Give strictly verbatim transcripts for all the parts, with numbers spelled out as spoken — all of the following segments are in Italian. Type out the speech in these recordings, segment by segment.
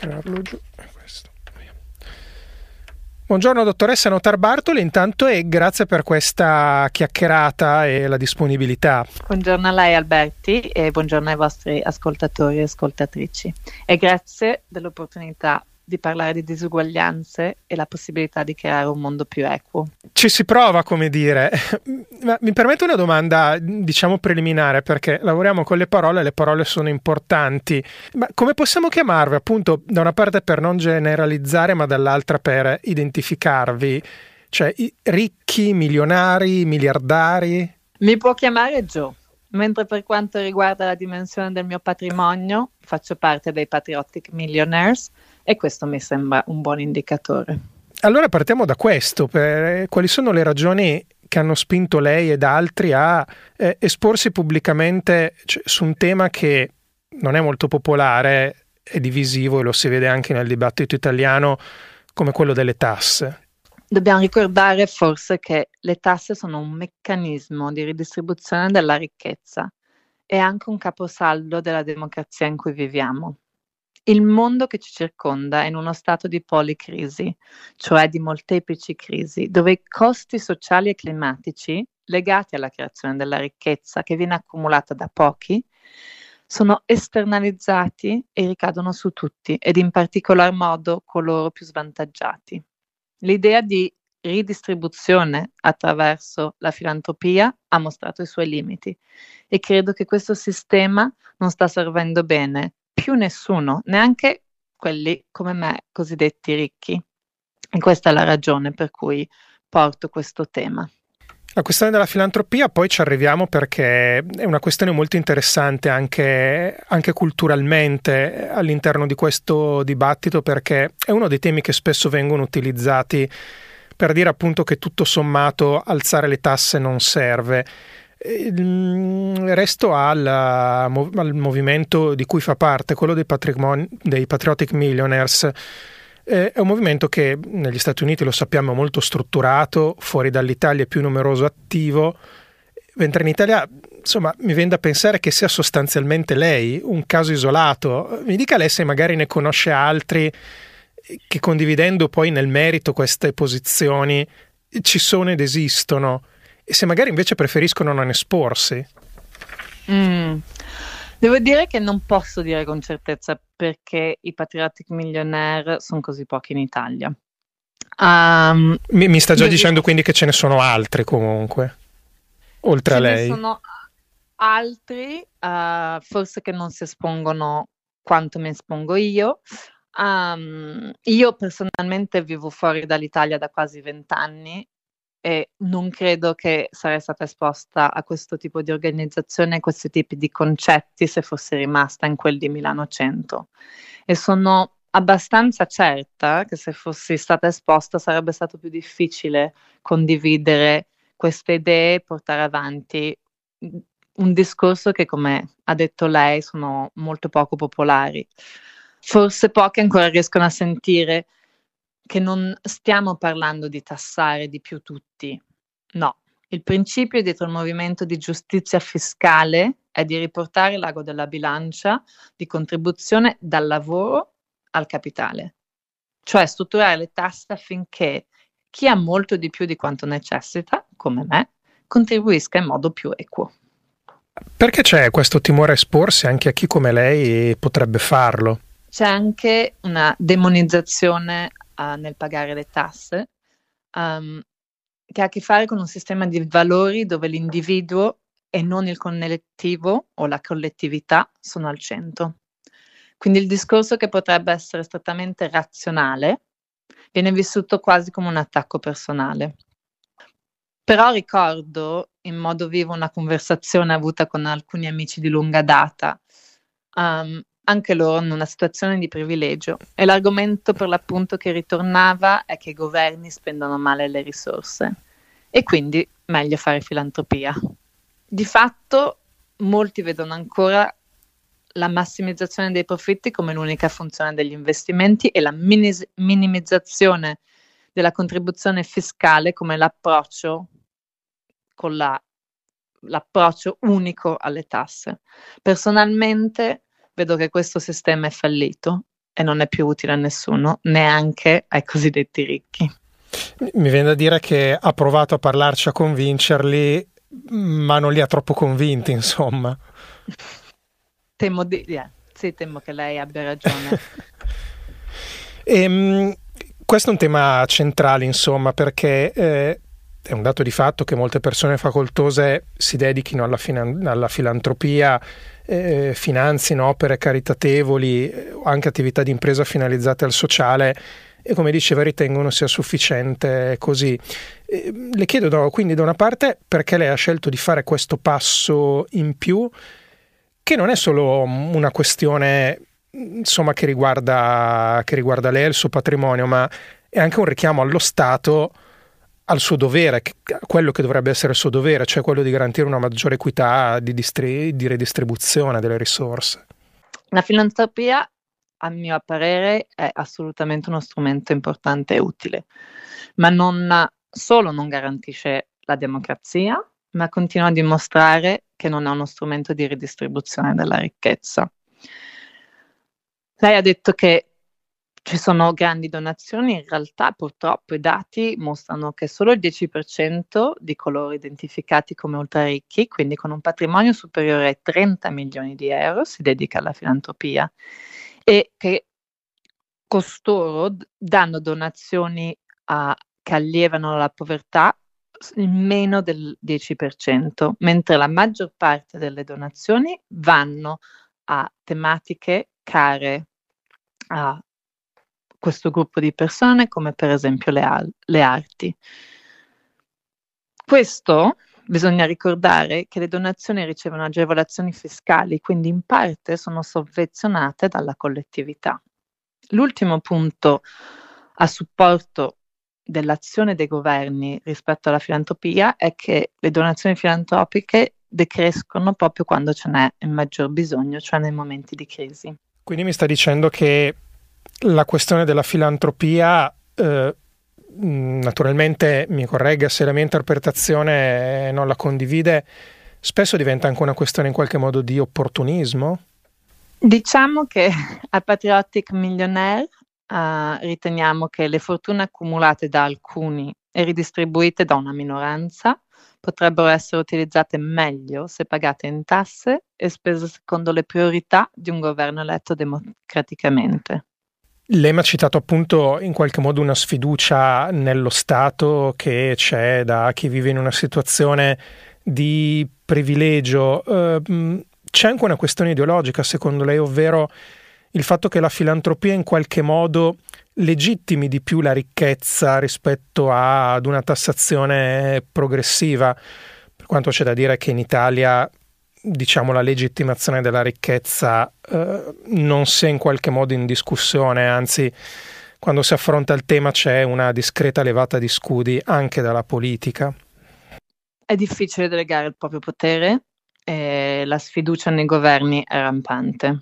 tirarlo giù. Questo. Buongiorno dottoressa Notarbartoli, intanto, e grazie per questa chiacchierata e la disponibilità. Buongiorno a lei Alberti e buongiorno ai vostri ascoltatori e ascoltatrici, e grazie dell'opportunità di parlare di disuguaglianze e la possibilità di creare un mondo più equo. Ci si prova, come dire. Ma mi permette una domanda, diciamo, preliminare, perché lavoriamo con le parole e le parole sono importanti. Ma come possiamo chiamarvi, appunto, da una parte per non generalizzare, ma dall'altra per identificarvi? Cioè, i ricchi, milionari, miliardari? Mi può chiamare Joe, mentre per quanto riguarda la dimensione del mio patrimonio, faccio parte dei Patriotic Millionaires, e questo mi sembra un buon indicatore. Allora partiamo da questo. Per, quali sono le ragioni che hanno spinto lei ed altri a eh, esporsi pubblicamente, cioè, su un tema che non è molto popolare, è divisivo e lo si vede anche nel dibattito italiano, come quello delle tasse? Dobbiamo ricordare forse che le tasse sono un meccanismo di ridistribuzione della ricchezza e anche un caposaldo della democrazia in cui viviamo. Il mondo che ci circonda è in uno stato di policrisi, cioè di molteplici crisi, dove i costi sociali e climatici legati alla creazione della ricchezza che viene accumulata da pochi sono esternalizzati e ricadono su tutti, ed in particolar modo coloro più svantaggiati. L'idea di ridistribuzione attraverso la filantropia ha mostrato i suoi limiti e credo che questo sistema non sta servendo bene più nessuno, neanche quelli come me, cosiddetti ricchi. E questa è la ragione per cui porto questo tema. La questione della filantropia poi ci arriviamo, perché è una questione molto interessante anche, anche culturalmente all'interno di questo dibattito, perché è uno dei temi che spesso vengono utilizzati per dire appunto che tutto sommato alzare le tasse non serve. Resto al, al movimento di cui fa parte, quello dei, patrimoni, dei Patriotic Millionaires. Eh, è un movimento che negli Stati Uniti, lo sappiamo, è molto strutturato, fuori dall'Italia è più numeroso, attivo, mentre in Italia, insomma, mi viene da pensare che sia sostanzialmente lei un caso isolato. Mi dica lei se magari ne conosce altri che, condividendo poi nel merito queste posizioni, ci sono ed esistono, e se magari invece preferiscono non esporsi. Mm. Devo dire che non posso dire con certezza perché i Patriotic Millionaire sono così pochi in Italia. Um, mi, mi sta già dicendo dico, quindi che ce ne sono altri comunque, oltre a lei? Ce ne sono altri, uh, forse che non si espongono quanto mi espongo io. Um, io personalmente vivo fuori dall'Italia da quasi vent'anni e non credo che sarei stata esposta a questo tipo di organizzazione, a questi tipi di concetti, se fossi rimasta in quel di Milano Centro. E sono abbastanza certa che se fossi stata esposta sarebbe stato più difficile condividere queste idee e portare avanti un discorso che, come ha detto lei, sono molto poco popolari. Forse pochi ancora riescono a sentire che non stiamo parlando di tassare di più tutti, no. Il principio dietro il movimento di giustizia fiscale è di riportare l'ago della bilancia di contribuzione dal lavoro al capitale, cioè strutturare le tasse affinché chi ha molto di più di quanto necessita, come me, contribuisca in modo più equo. Perché c'è questo timore a esporsi anche a chi come lei potrebbe farlo? C'è anche una demonizzazione Uh, nel pagare le tasse, um, che ha a che fare con un sistema di valori dove l'individuo e non il collettivo o la collettività sono al centro. Quindi il discorso, che potrebbe essere strettamente razionale, viene vissuto quasi come un attacco personale. Però ricordo in modo vivo una conversazione avuta con alcuni amici di lunga data, um, anche loro in una situazione di privilegio, e l'argomento per l'appunto che ritornava è che i governi spendono male le risorse e quindi meglio fare filantropia. Di fatto molti vedono ancora la massimizzazione dei profitti come l'unica funzione degli investimenti e la minis- minimizzazione della contribuzione fiscale come l'approccio con la, l'approccio unico alle tasse. Personalmente vedo che questo sistema è fallito e non è più utile a nessuno, neanche ai cosiddetti ricchi. Mi viene da dire che ha provato a parlarci, a convincerli, ma non li ha troppo convinti, insomma. Temo di... Yeah, sì, temo che lei abbia ragione. E, mh, questo è un tema centrale, insomma, perché eh, è un dato di fatto che molte persone facoltose si dedichino alla, finan- alla filantropia, eh, finanzino opere caritatevoli, eh, anche attività di impresa finalizzate al sociale, e come diceva ritengono sia sufficiente così. Eh, le chiedo no, quindi da una parte perché lei ha scelto di fare questo passo in più, che non è solo una questione insomma che riguarda, che riguarda lei e il suo patrimonio, ma è anche un richiamo allo Stato, al suo dovere, quello che dovrebbe essere il suo dovere, cioè quello di garantire una maggiore equità di, distri- di redistribuzione delle risorse. La filantropia, a mio parere, è assolutamente uno strumento importante e utile, ma non solo non garantisce la democrazia, ma continua a dimostrare che non è uno strumento di ridistribuzione della ricchezza. Lei ha detto che ci sono grandi donazioni, in realtà purtroppo i dati mostrano che solo il dieci per cento di coloro identificati come ultraricchi, quindi con un patrimonio superiore ai trenta milioni di euro, si dedica alla filantropia, e che costoro danno donazioni a, che allevano la povertà in meno del dieci per cento, mentre la maggior parte delle donazioni vanno a tematiche care a questo gruppo di persone, come per esempio le, al- le arti. Questo bisogna ricordare che le donazioni ricevono agevolazioni fiscali, quindi in parte sono sovvenzionate dalla collettività. L'ultimo punto a supporto dell'azione dei governi rispetto alla filantropia è che le donazioni filantropiche decrescono proprio quando ce n'è il maggior bisogno, cioè nei momenti di crisi. Quindi mi sta dicendo che la questione della filantropia, eh, naturalmente mi corregga se la mia interpretazione non la condivide, spesso diventa anche una questione in qualche modo di opportunismo? Diciamo che a Patriotic Millionaire uh, riteniamo che le fortune accumulate da alcuni e ridistribuite da una minoranza potrebbero essere utilizzate meglio se pagate in tasse e spese secondo le priorità di un governo eletto democraticamente. Lei mi ha citato appunto in qualche modo una sfiducia nello Stato che c'è da chi vive in una situazione di privilegio. Uh, c'è anche una questione ideologica secondo lei, ovvero il fatto che la filantropia in qualche modo legittimi di più la ricchezza rispetto a, ad una tassazione progressiva, per quanto c'è da dire che in Italia diciamo la legittimazione della ricchezza eh, non sia in qualche modo in discussione, anzi quando si affronta il tema c'è una discreta levata di scudi anche dalla politica. È difficile delegare il proprio potere e la sfiducia nei governi è rampante.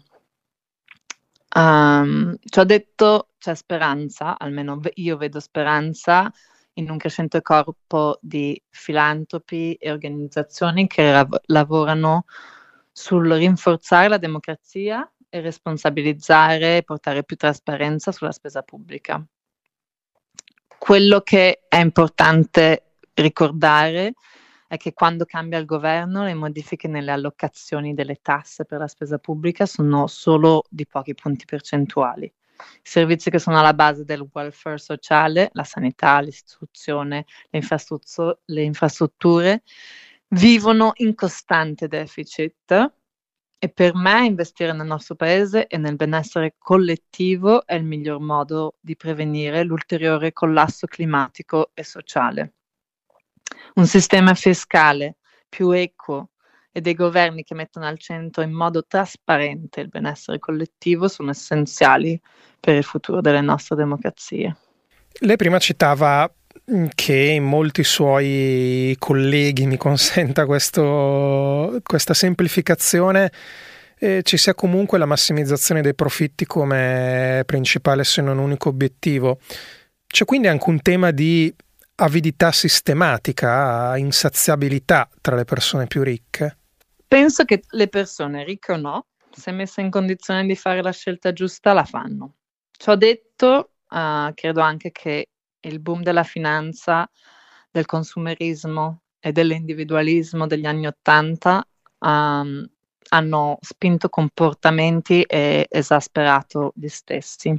Um, ci ho detto c'è speranza, almeno io vedo speranza in un crescente corpo di filantropi e organizzazioni che rav- lavorano sul rinforzare la democrazia e responsabilizzare e portare più trasparenza sulla spesa pubblica. Quello che è importante ricordare è che quando cambia il governo le modifiche nelle allocazioni delle tasse per la spesa pubblica sono solo di pochi punti percentuali. I servizi che sono alla base del welfare sociale, la sanità, l'istruzione, le, infrastrutture, le infrastrutture, vivono in costante deficit e per me investire nel nostro paese e nel benessere collettivo è il miglior modo di prevenire l'ulteriore collasso climatico e sociale. Un sistema fiscale più equo e dei governi che mettono al centro in modo trasparente il benessere collettivo sono essenziali per il futuro delle nostre democrazie. Lei prima citava che in molti suoi colleghi, mi consenta questo, questa semplificazione, eh, ci sia comunque la massimizzazione dei profitti come principale se non unico obiettivo. C'è quindi anche un tema di avidità sistematica, insaziabilità tra le persone più ricche? Penso che le persone, ricche o no, se messe in condizione di fare la scelta giusta, la fanno. Ciò detto, uh, credo anche che il boom della finanza, del consumerismo e dell'individualismo degli anni Ottanta um, hanno spinto comportamenti e esasperato gli stessi.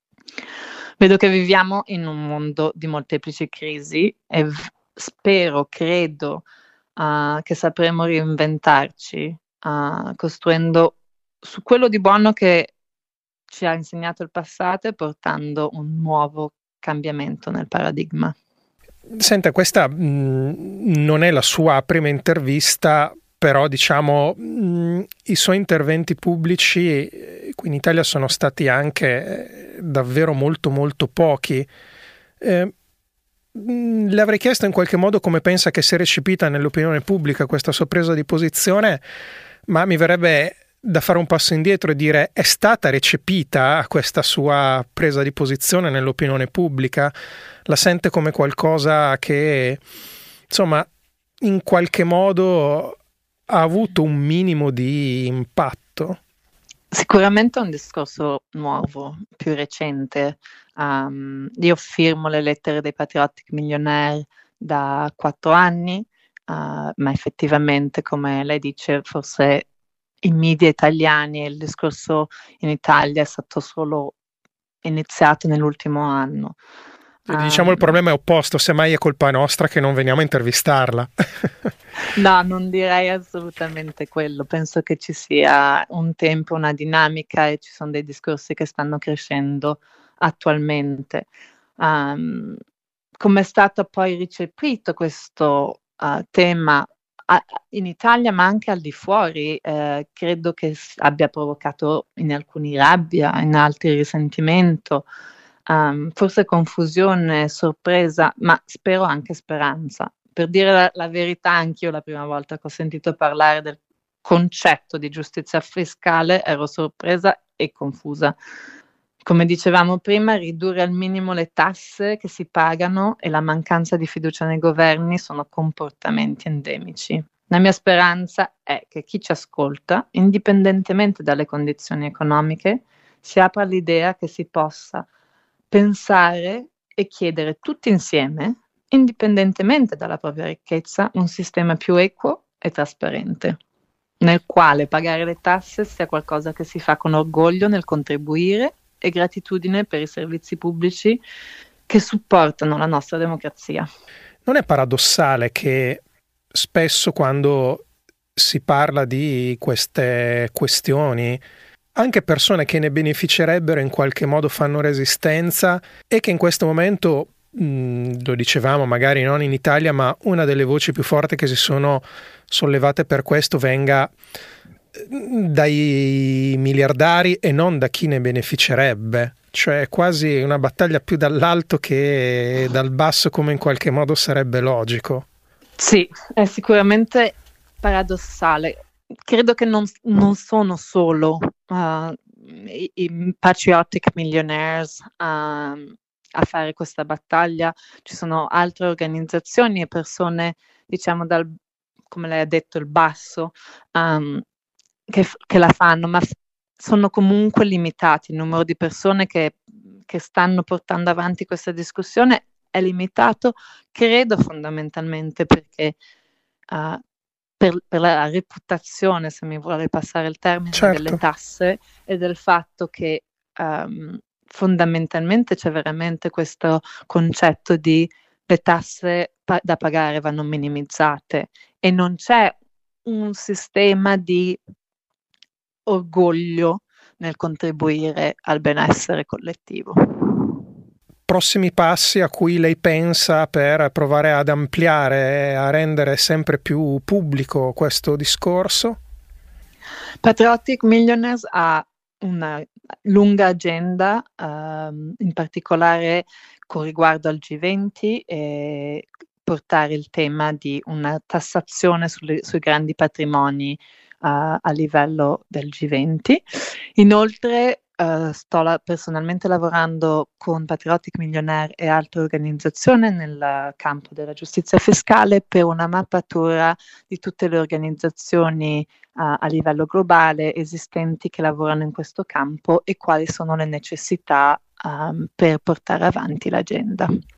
Vedo che viviamo in un mondo di molteplici crisi e v- spero, credo, uh, che sapremo reinventarci, uh, costruendo su quello di buono che ci ha insegnato il passato e portando un nuovo cambiamento nel paradigma. Senta, questa mh, non è la sua prima intervista, però diciamo mh, i suoi interventi pubblici eh, qui in Italia sono stati anche eh, davvero molto molto pochi. Eh, mh, le avrei chiesto in qualche modo come pensa che sia recepita nell'opinione pubblica questa sua presa di posizione, ma mi verrebbe da fare un passo indietro e dire: è stata recepita questa sua presa di posizione nell'opinione pubblica? La sente come qualcosa che, insomma, in qualche modo ha avuto un minimo di impatto? Sicuramente è un discorso nuovo, più recente. Um, io firmo le lettere dei Patriotic Millionaire da quattro anni, uh, ma effettivamente, come lei dice, forse i media italiani e il discorso in Italia è stato solo iniziato nell'ultimo anno. Quindi, diciamo, il problema è opposto, semmai è colpa nostra che non veniamo a intervistarla. No, non direi assolutamente quello. Penso che ci sia un tempo, una dinamica e ci sono dei discorsi che stanno crescendo attualmente. Um, come è stato poi ricepito questo uh, tema a, in Italia, ma anche al di fuori, eh, credo che abbia provocato in alcuni rabbia, in altri risentimento. Um, forse confusione, sorpresa, ma spero anche speranza. Per dire la, la verità, anch'io la prima volta che ho sentito parlare del concetto di giustizia fiscale ero sorpresa e confusa. Come dicevamo prima, ridurre al minimo le tasse che si pagano e la mancanza di fiducia nei governi sono comportamenti endemici. La mia speranza è che chi ci ascolta, indipendentemente dalle condizioni economiche, si apra all'idea che si possa pensare e chiedere tutti insieme, indipendentemente dalla propria ricchezza, un sistema più equo e trasparente, nel quale pagare le tasse sia qualcosa che si fa con orgoglio nel contribuire e gratitudine per i servizi pubblici che supportano la nostra democrazia. Non è paradossale che spesso quando si parla di queste questioni anche persone che ne beneficerebbero in qualche modo fanno resistenza e che in questo momento, mh, lo dicevamo magari non in Italia, ma una delle voci più forti che si sono sollevate per questo venga dai miliardari e non da chi ne beneficerebbe, cioè è quasi una battaglia più dall'alto che dal basso, come in qualche modo sarebbe logico. Sì, è sicuramente paradossale. Credo che non, non sono solo uh, i, i patriotic millionaires uh, a fare questa battaglia, ci sono altre organizzazioni e persone, diciamo, dal, come lei ha detto, il basso, um, che, che la fanno, ma sono comunque limitati. Il numero di persone che, che stanno portando avanti questa discussione è limitato, credo fondamentalmente perché uh, per, per la reputazione, se mi vuole passare il termine, certo, delle tasse e del fatto che um, fondamentalmente c'è veramente questo concetto di le tasse pa- da pagare vanno minimizzate e non c'è un sistema di orgoglio nel contribuire al benessere collettivo. Prossimi passi a cui lei pensa per provare ad ampliare, a rendere sempre più pubblico questo discorso? Patriotic Millionaires ha una lunga agenda, um, in particolare con riguardo al G venti e portare il tema di una tassazione sulle, sui grandi patrimoni uh, a livello del G venti. Inoltre uh, uh, sto la- personalmente lavorando con Patriotic Millionaire e altre organizzazioni nel campo della giustizia fiscale per una mappatura di tutte le organizzazioni uh, a livello globale esistenti che lavorano in questo campo e quali sono le necessità um, per portare avanti l'agenda.